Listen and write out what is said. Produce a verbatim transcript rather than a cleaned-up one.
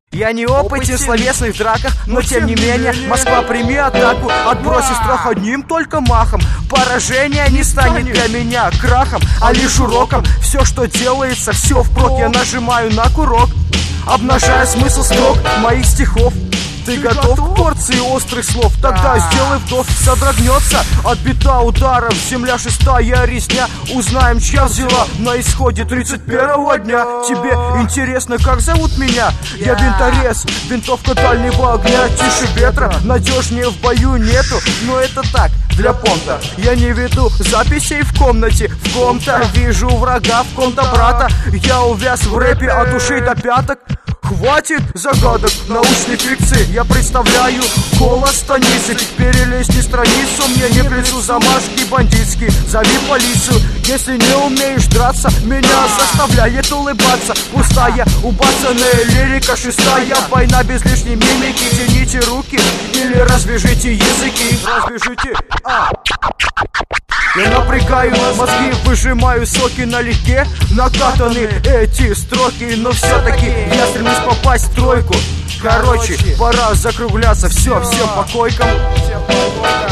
Я не опытен в словесных драках, но тем не менее, Москва, прими атаку, отбросив страх одним только махом. Поражение не станет для меня крахом, а лишь уроком. Все, что делается, все впрок. Я нажимаю на курок, обнажая смысл строк моих стихов. Ты готов к порции острых слов? Тогда сделай вдох, содрогнется от бита ударов. Земля шестая резня, узнаем, чья взяла на исходе тридцать первого дня. Тебе интересно, как зовут меня? Я винторез, винтовка дальнего огня. Тише ветра, надежнее в бою нету. Но это так, для понта. Я не веду записей в комнате. В ком-то вижу врага, в ком-то брата. Я увяз в рэпе от ушей до пяток. Хватит загадок научной фикции. Я представляю голос станицы. Перелезти страницу мне не к лицу. Замашки бандитские, зови полицию. Если не умеешь драться, меня заставляет улыбаться. Пустая, убацанная лирика шестая. Война без лишней мимики. Тяните руки или развяжите языки. Развяжите, а я напрягаю мозги, выжимаю соки налегке. Накатаны эти строки, но все-таки я стремлюсь попасть в тройку. Короче, пора закругляться. Все, всем по койкам.